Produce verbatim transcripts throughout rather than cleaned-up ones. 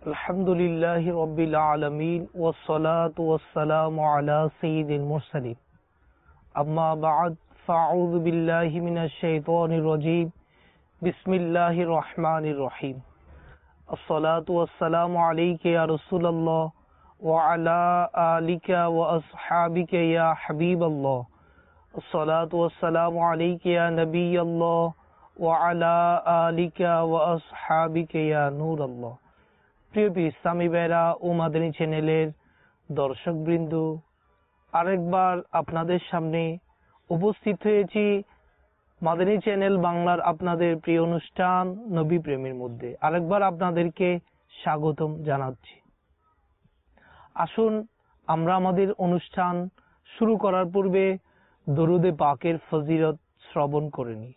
अल्हम्दुलिल्लाहि रब्बिल आलमीन वस्सलातु वस्सलामु अला सय्यिदिल मुरसलीन अम्मा बअद फ़अऊज़ु बिल्लाहि मिनश शैतानिर रजीम बिस्मिल्लाहिर रहमानिर रहीम अस्सलातु वस्सलामु अलैका या रसूलल्लाह व अला आलिका व अस्हाबिका या हबीबल्लाह अस्सलातु वस्सलामु अलैका या नबियल्लाह व अला आलिका व अस्हाबिका या नूरल्लाह। প্রিয় ইসলামী ভাইরা ও মাদানী চ্যানেলের দর্শকবৃন্দ, আরেকবার আপনাদের সামনে উপস্থিত হয়েছি মাদানী চ্যানেল বাংলার আপনাদের প্রিয় অনুষ্ঠান নবী প্রেমের মধ্যে। আরেকবার আপনাদেরকে স্বাগতম জানাচ্ছি। আসুন আমরা আমাদের অনুষ্ঠান শুরু করার পূর্বে দরুদে পাকের ফজিলত শ্রবণ করে নিই।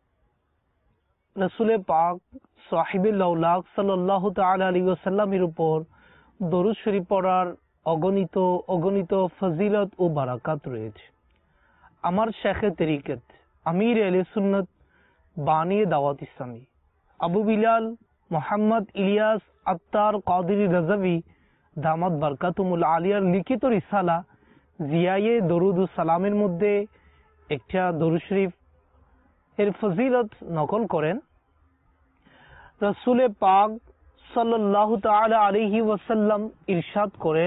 রসুলে পাক সাহিবে লাউলাক সাল্লাল্লাহু তাআলা আলাইহি ওয়াসাল্লামের উপর দরুদ শরীফ পড়ার অগণিত অগণিত ফজিলত ও বারাকাত রয়েছে। আমার শেখে তরিকত আমির আহলে সুন্নাত বানী দাওয়াত ইসলামী আবু বিলাল মোহাম্মদ ইলিয়াস আত্তার কাদেরী রাজাভী দামাত বারকাতুমুল আলিয়ার লিখিত রিসালা জিয়ায়ে দরুদ ও সালামের মধ্যে একটা দরুদ শরীফ এর ফজিলত নকল করেন। রসুলে পাক সাল্লাল্লাহু তাআলা আলাইহি ওয়াসাল্লাম ইরশাদ করেন,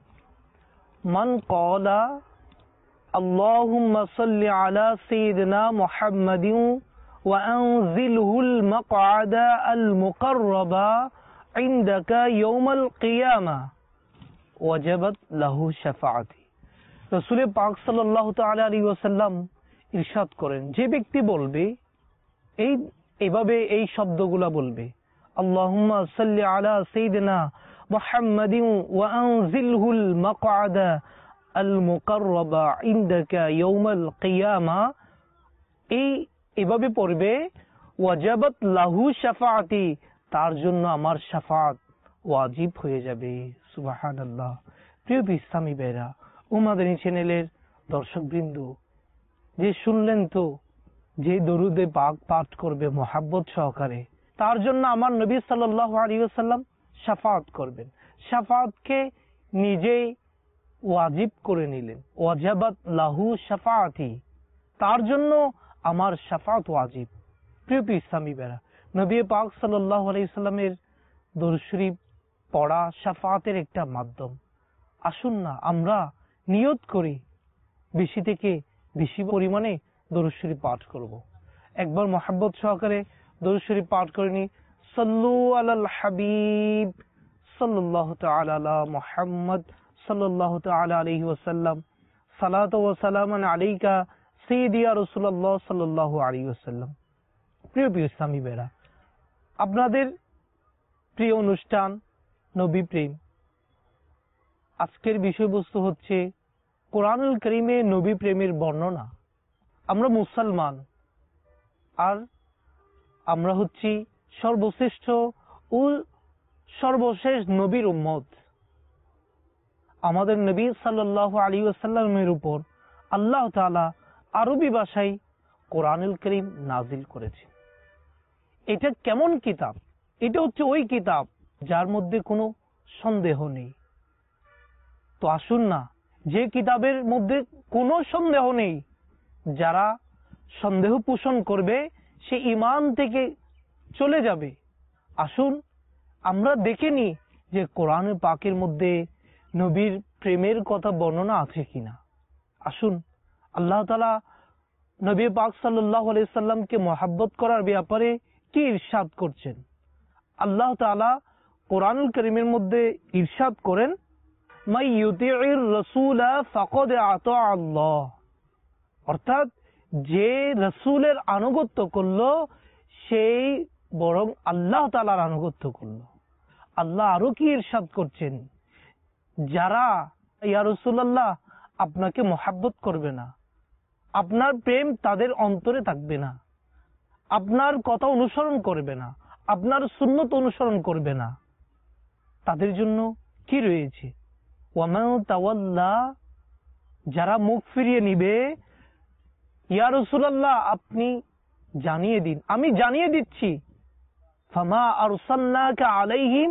মান ক্বালা আল্লাহুম্মা সাল্লি আলা সাইয়্যিদিনা মুহাম্মাদিন ওয়া আনজিলহুল মাকআদা আল মুকাররাবা ইনদাকা ইয়াউমাল কিয়ামা ওয়াজাবাত লাহু শাফাআতি। রসুলে পাক সাল্লাল্লাহু তাআলা আলাইহি ওয়াসাল্লাম ইরশাদ করেন, যে ব্যক্তি বলবে এই এভাবে এই শব্দগুলা বলবে, আল্লাহুম্মা সাল্লি আলা সাইয়্যিদিনা মুহাম্মাদিন ওয়া আনজিলহুল মাকআদা আল মুকাররাবা ইনদাকা ইয়াউমাল কিয়ামা, এই এভাবে পড়বে ওয়াজাবাত লাহু শাফাআতি, তার জন্য আমার শাফাআত ওয়াজিব হয়ে যাবে। সুবহানাল্লাহ। প্রিয় ইসলামী ভাইরা ও মাদানী চ্যানেলের দর্শকবৃন্দ, যে শুনলেন তো যে দরুদে পাক পাঠ করবে মোহাব্বত সহকারে, তার জন্য আমার নবী সাল্লাল্লাহু আলাইহি ওয়াসাল্লাম শাফাআত করবেন। শাফাআতকে নিজেই ওয়াজিব করে নিলেন, ওয়াজাবাত লাহু শাফাআতি, তার জন্য আমার শাফাআত ওয়াজিব। প্রিয় ইসলামী ভাইরা, নবী পাক সাল্লাল্লাহু আলাইহি ওয়াসাল্লামের দরুদ শরীফ পড়া শাফাআতের একটা মাধ্যম। আসুন না আমরা নিয়ত করি বেশি থেকে বেশি পরিমাণে দরুদ শরীফ পাঠ করব। একবার মোহাব্বত সহকারে দরুদ শরীফ পাঠ করে নি। সাল্লু আলাল হাবিব সাল্লাল্লাহু তাআলা আলা মুহাম্মদ সাল্লাল্লাহু তাআলা আলাইহি ওয়াসাল্লাম, সালাতু ওয়া সালামান আলাইকা সাইয়্যিদি ইয়া রাসূলুল্লাহ সাল্লাল্লাহু আলাইহি ওয়াসাল্লাম। প্রিয় ইসলামী ভাইরা, আপনাদের প্রিয় অনুষ্ঠান নবী প্রেম, আজকের বিষয়বস্তু হচ্ছে কোরআনুল কারীমে নবী প্রেমের বর্ণনা। আমরা মুসলমান, আর আমরা হচ্ছি সর্বশ্রেষ্ঠ ও সর্বশেষ নবীর উম্মত। আমাদের নবী সাল্লাল্লাহু আলাইহি ওয়াসাল্লামের উপর আল্লাহ তাআলা আরবি ভাষায় কোরআনুল কারীম নাজিল করেছে। এটা কেমন কিতাব? এটা হচ্ছে ওই কিতাব যার মধ্যে কোনো সন্দেহ নেই। তো আসুন না, যে কিতাবের মধ্যে কোনো সন্দেহ নেই, যারা সন্দেহ পোষণ করবে সে ঈমান থেকে চলে যাবে। আসুন আমরা দেখে নিই যে কোরআন পাকের মধ্যে নবীর প্রেমের কথা বর্ণনা আছে কিনা। আসুন, আল্লাহ তাআলা নবী পাক সাল্লাল্লাহু আলাইহি সাল্লামকে মহব্বত করার ব্যাপারে কি ইরশাদ করছেন। আল্লাহ তাআলা কোরআনুল কারীমের মধ্যে ইরশাদ করেন, মাই ইউতিউর রাসূলা ফাকাদ আতা আল্লাহ, অর্থাৎ যে রাসূলের আনুগত্য করলো সেই বরং আল্লাহ তাআলার আনুগত্য করলো। আল্লাহ আরো কি ইরশাদ করছেন, যারা ইয়া রাসূলুল্লাহ আপনাকে মহব্বত করবে না, আপনার প্রেম তাদের অন্তরে থাকবে না, আপনার কথা অনুসরণ করবে না, আপনার সুন্নত অনুসরণ করবে না, তাদের জন্য কি রয়েছে? ওয়ামান তাওয়াল্লা, যারা মুখ ফিরিয়ে নিবে, ইয়া রাসূলুল্লাহ আপনি জানিয়ে দিন, আমি জানিয়ে দিচ্ছি, ফামা আরসালনাকা আলাইহিম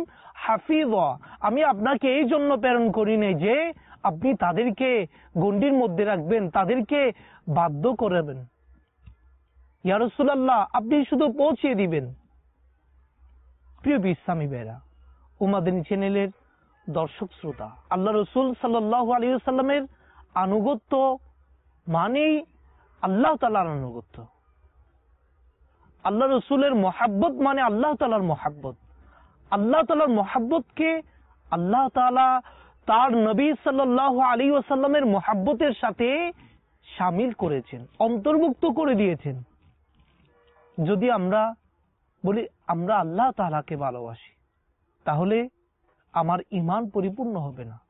হাফিযা, আমি আপনাকে এই জন্য প্রেরণ করি নাই যে আপনি তাদেরকে গণ্ডির মধ্যে রাখবেন, তাদেরকে বাধ্য করবেন। ইয়া রাসূলুল্লাহ, আপনি শুধু পৌঁছিয়ে দিবেন। প্রিয় ইসলামী ভাইরা ও মাদানী চ্যানেলের দর্শক শ্রোতা, আল্লাহ রসুল সাল্লাল্লাহু আলাইহি ওয়াসাল্লামের আনুগত্য মানেই আল্লাহ তাআলার আনুগত্য। আল্লাহ রসুলের মহাব্বত মানে আল্লাহ তাআলার মহাব্বত। আল্লাহ তাআলার মহাব্বতকে আল্লাহ তাআলা তার নবী সাল্লাল্লাহু আলাইহি ওয়াসাল্লামের মহাব্বতের সাথে শামিল করেছেন, অন্তর্ভুক্ত করে দিয়েছেন। যদি আমরা বলি আমরা আল্লাহ তাআলাকে ভালোবাসি, তাহলে আমার ঈমান পরিপূর্ণ হবে না।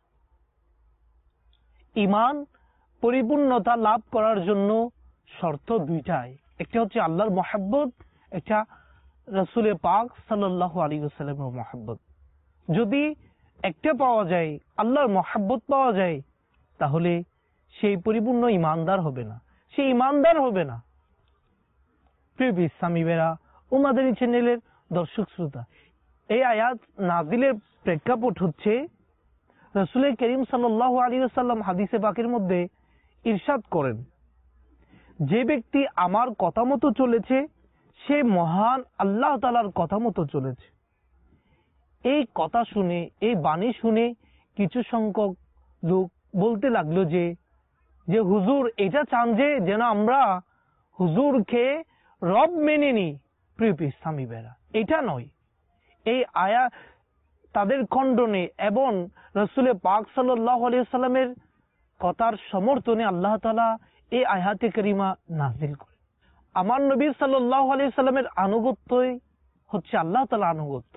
ঈমান পরিপূর্ণতা লাভ করার জন্য শর্ত দুইটাই, একটা হচ্ছে আল্লাহর মহাব্বত, একটা রাসূলে পাক সাল্লাল্লাহু আলাইহি ওয়াসাল্লামের মহাব্বত। যদি একটা পাওয়া যায়, আল্লাহর মহাব্বত পাওয়া যায়, তাহলে সেই পরিপূর্ণ ঈমানদার হবে না, সেই ঈমানদার হবে না। প্রিয় ইসলামী ভাইরা ও মাদানী চ্যানেলের দর্শক শ্রোতা, এই আয়াত নাজিলের প্রেক্ষাপট হচ্ছে রাসূল করিম সাল্লাল্লাহু আলাইহি ওয়াসাল্লাম হাদিসে পাকের মধ্যে ইরশাদ করেন, যে ব্যক্তি আমার কথা মতো চলেছে সে মহান আল্লাহ তাআলার কথা মতো চলেছে। এই কথা শুনে, এই বাণী শুনে কিছু সংখ্যক লোক বলতে লাগলো যে যে হুজুর এটা চান যে যেন আমরা হুজুরকে রব মেনে নিই। প্রিয় ইসলামী ভাইরা, এটা নয়। এই আয়াত তাদের খণ্ডনে এবং রাসূল পাক সাল্লাল্লাহু আলাইহি ওয়াসাল্লামের কথার সমর্থনে আল্লাহ তাআলা এই আয়াতে কারিমা নাযিল করেন। আমার নবী সাল্লাল্লাহু আলাইহি ওয়াসাল্লামের আনুগত্যই হচ্ছে আল্লাহ তাআলার আনুগত্য।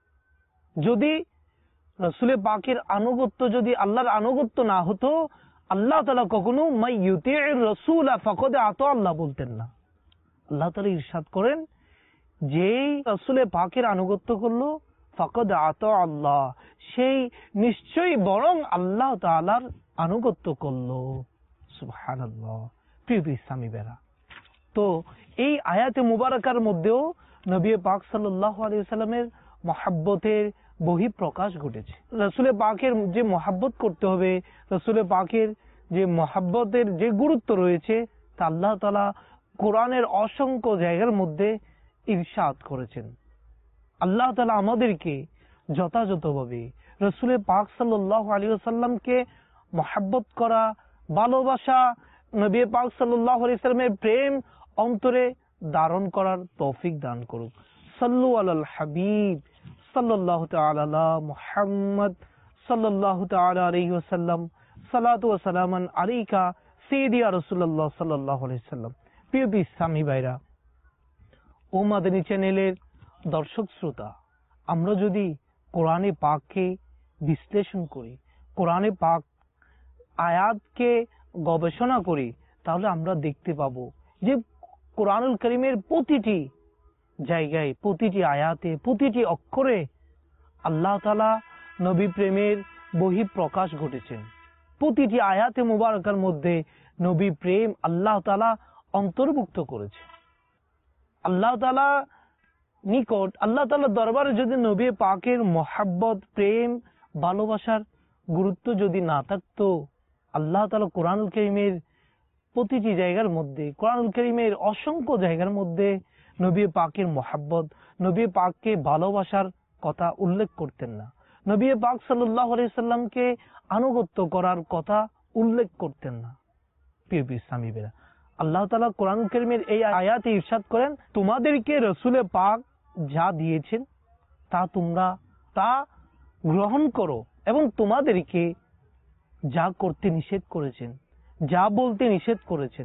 যদি রাসূল পাকের আনুগত্য যদি আল্লাহর আনুগত্য না হতো, আল্লাহ তাআলা কখনো মাই ইউতিউর রাসূলা ফাকাদ আতা আল্লাহ বলতেন না। আল্লাহ তাআলা ইরশাদ করেন, যেই রাসূল পাকের আনুগত্য করলো ফাকাদ আতা আল্লাহ, সেই নিশ্চয়ই বরং আল্লাহ তাআলার আনুগত্য করলো। সুবহানাল্লাহ। প্রিয় ইসলামী ভাইরা, তো এই আয়াতে মুবারাকার মধ্যেও নবী পাক সাল্লাল্লাহু আলাইহি ওয়াসাল্লামের মহাব্বতের বহিঃপ্রকাশ ঘটেছে। রাসূল পাকের যে মহাব্বত করতে হবে, রাসূল পাকের যে মহাব্বতের যে গুরুত্ব রয়েছে, তা আল্লাহ তাআলা কোরআনের অসংখ্য জায়গার মধ্যে ইরশাদ করেছেন। আল্লাহ তাআলা আমাদেরকে যথাযথভাবে রাসূল পাক সাল্লাল্লাহু আলাইহি ওয়াসাল্লামকে মহাব্বত করা, ভালোবাসা, নবী পাক সাল্লাল্লাহু আলাইহি ওয়াসাল্লামের প্রেম অন্তরে ধারণ করার তৌফিক দান করুক। সাল্লু আলাল হাবিব সাল্লাল্লাহু তাআলা আলা মুহাম্মদ সাল্লাল্লাহু তাআলা আলাইহি ওয়াসাল্লাম। সালাতু ওয়া সালামান আলাইকা সাইয়্যিদি ইয়া রাসূলুল্লাহ সাল্লাল্লাহু আলাইহি ওয়াসাল্লাম। প্রিয় ইসলামী ভাইরা ও মাদানী চ্যানেলের দর্শক শ্রোতা, আমরা যদি কোরআনে পাককে বিশ্লেষণ করি, কোরআনে পাক আয়াতকে গবেষণা করি, তাহলে আমরা দেখতে পাবো যে কোরআনুল কারীমের প্রতিটি জায়গায়, প্রতিটি আয়াতে, প্রতিটি অক্ষরে আল্লাহ তাআলা নবী প্রেমের বহিঃপ্রকাশ ঘটেছেন। প্রতিটি আয়াতে মুবারাকার মধ্যে নবী প্রেম আল্লাহ তাআলা অন্তর্ভুক্ত করেছে। আল্লাহ তাআলা নিকট, আল্লাহ তাআলার দরবারে যদি নবী পাকের মহাব্বত, প্রেম, ভালোবাসার গুরুত্ব যদি না থাকতো, আল্লাহ তাআলা কোরআনুল কারীমের প্রতিটি জায়গার মধ্যে, কোরআনুল কারীমের অসংখ্য জায়গার মধ্যে নবী পাকের মহাব্বত, নবী পাককে ভালোবাসার কথা উল্লেখ করতেন না, নবী পাক সাল্লাল্লাহু আলাইহি সাল্লামকে আনুগত্য করার কথা উল্লেখ করতেন না। প্রিয় ইসলামী ভাইরা, আল্লাহ তাআলা কোরআনুল কারীমের এই আয়াতে ইরশাদ করেন, তোমাদেরকে রাসূল পাক যা দিয়েছেন তা তোমরা তা গ্রহণ করো, এবং তোমাদেরকে যা করতে নিষেধ করেছেন, যা বলতে নিষেধ করেছেন,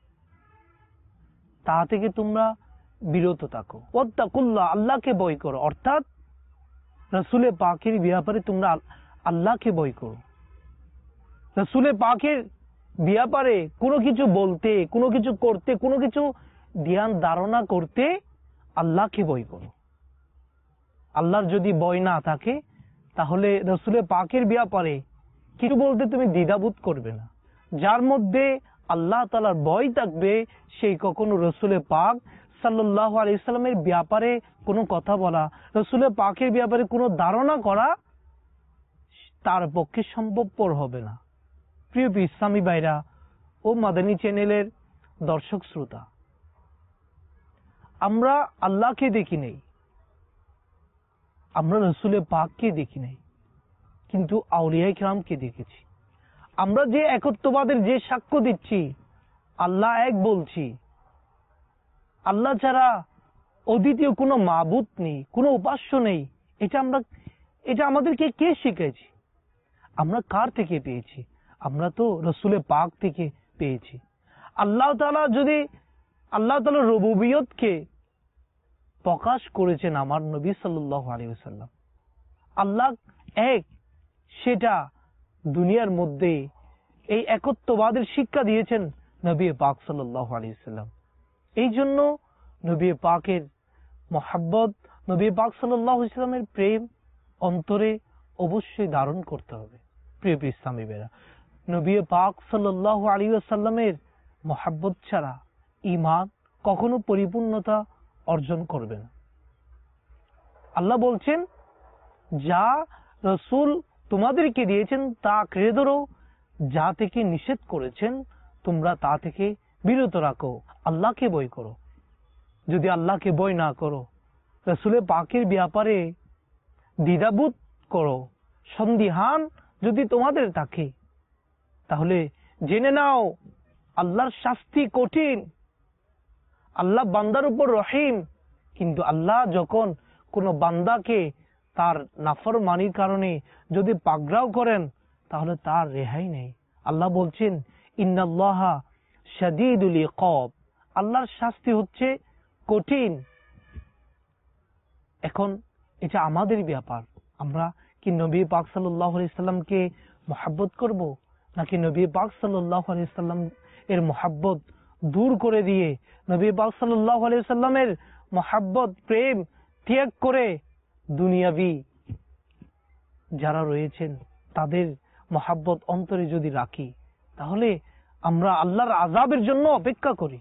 তা থেকে তোমরা বিরত থাকো। ওয়াত্তাকুল্লাহ, আল্লাহকে ভয় করো, অর্থাৎ রাসূল পাকের ব্যাপারে তোমরা আল্লাহকে ভয় করো। রাসূল পাকের ব্যাপারে কোনো কিছু বলতে, কোনো কিছু করতে, কোনো কিছু ধ্যান ধারণা করতে আল্লাহকে ভয় করো। আল্লাহর যদি ভয় না থাকে, তাহলে রাসূল পাকের ব্যাপারে কিছু বলতে তুমি দ্বিধাবোধ করবে না। যার মধ্যে আল্লাহ তাআলার ভয় থাকবে, সেই কখনো রাসূল পাক সাল্লাল্লাহু আলাইহি ওয়াসাল্লামের ব্যাপারে কোনো কথা বলা, রসুল পাকের ব্যাপারে কোনো ধারণা করা তার পক্ষে সম্ভবপর হবে না। প্রিয় ইসলামী ভাইরা ও মাদানী চ্যানেলের দর্শক শ্রোতা, আমরা আল্লাহকে দেখি নাই, আমরা রসুল পাককে দেখি নাই, কিন্তু আউলিয়া কিরামকে দেখেছি। আমরা যে একত্ববাদের যে সাক্ষ্য দিচ্ছি, আল্লাহ এক বলছি, আল্লাহ ছাড়া অদ্বিতীয় কোনো মাবুদ নেই, কোনো উপাস্য নেই, এটা আমরা এটা আমাদেরকে কে শিখেছি? আমরা কার থেকে পেয়েছি? আমরা তো রসুল পাক থেকে পেয়েছি। আল্লাহ তাআলা যদি আল্লাহ তাআলা রুবুবিয়তকে প্রকাশ করেছেন আমার নবী সাল্লাল্লাহু আলাইহি ওয়াসাল্লাম, আল্লাহ এক, সেটা দুনিয়ার মধ্যে এই একত্ববাদের শিক্ষা দিয়েছেন নবী পাক সাল্লাল্লাহু আলাইহি ওয়াসাল্লাম। এই জন্য নবী পাকের মহব্বত, নবী পাক সাল্লাল্লাহু আলাইহি ওয়াসাল্লামের প্রেম অন্তরে অবশ্যই ধারণ করতে হবে। প্রিয় ইসলামী ভাইরা, নবী পাক সাল্লাল্লাহু আলাইহি ওয়াসাল্লামের মহব্বত ছাড়া ঈমান কখনো পরিপূর্ণতা অর্জন করবে না। আল্লাহ বলছেন, যা রসুল তোমাদেরকে দিয়েছেন তা আঁকড়ে ধরো, যা থেকে নিষেধ করেছেন তোমরা তা থেকে বিরত রাখো, আল্লাহকে ভয় করো। যদি আল্লাহকে ভয় না করো, রসুল পাকের ব্যাপারে দ্বিধাবোধ করো, সন্দিহান যদি তোমাদের থাকে, তাহলে জেনে নাও আল্লাহর শাস্তি কঠিন। আল্লাহ বান্দার উপর রহিম, কিন্তু আল্লাহ যখন কোন বান্দাকে তার নাফরমানির কারণে যদি পাকড়াও করেন, তাহলে তার রেহাই নেই। আল্লাহ বলছেন, ইন্নাল্লাহা শাদীদুল ইকাব, আল্লাহর শাস্তি হচ্ছে কঠিন। এখন এটা আমাদের ব্যাপার, আমরা কি নবী পাক সাল্লাল্লাহু আলাইহি সাল্লামকে মহব্বত করব, নাকি নবী পাক সাল্লাল্লাহু আলাইহি সাল্লাম এর মহব্বত দূর করে দিয়ে নবী পাক সাল্লাল্লাহু আলাইহি সাল্লামের মহব্বত প্রেম ত্যাগ করে দুনিয়াবি যারা রয়েছেন তাদের মহব্বত অন্তরে যদি রাখি, তাহলে আমরা আল্লাহর আযাবের জন্য অপেক্ষা করি।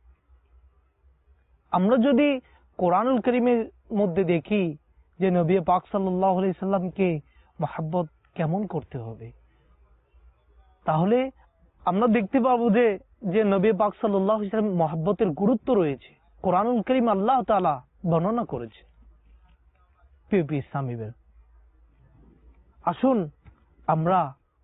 আমরা যদি কোরআনুল কারীমের মধ্যে দেখি যে নবী পাক সাল্লাল্লাহু আলাইহি সাল্লামকে মহব্বত কেমন করতে হবে, তাহলে আমরা দেখতে পাবো যে যে নবী পাক সাল্লাল্লাহু আলাইহি সাল্লাম মহব্বতের গুরুত্ব রয়েছে, কোরআনুল কারীম আল্লাহ তাআলা বর্ণনা করেছে। প্রিয় ইসলামীদের, আসুন আমরা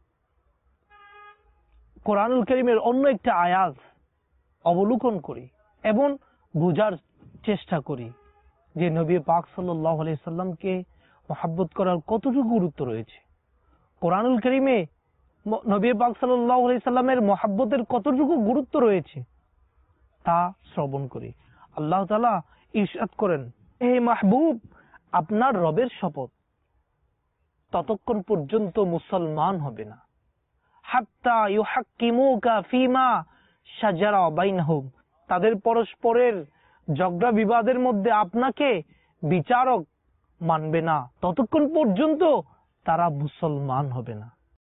কোরআনুল কারীমের অন্য একটা আয়াত অবলোকন করি এবং বোঝার চেষ্টা করি যে নবী পাক সাল্লাল্লাহু আলাইহি সাল্লামকে মহব্বত করার কতটুকু গুরুত্ব রয়েছে। কোরআনুল কারীমে নবী পাক সাল্লাল্লাহু আলাইহি সাল্লামের মহব্বতের কতটুকু গুরুত্ব রয়েছে তা শ্রবণ করি। আল্লাহ তাআলা ইরশাদ করেন, হে মাহবুব, আপনার রবের শপথ, ততক্ষণ পর্যন্ত মুসলমান হবে না, হাত্তা ইউহাক্কিমুকা ফীমা শাজারা বাইনহুম, তাদের পরস্পরের ঝগড়া বিবাদের মধ্যে আপনাকে বিচারক মানবে না, ততক্ষণ পর্যন্ত তারা মুসলমান হবে না।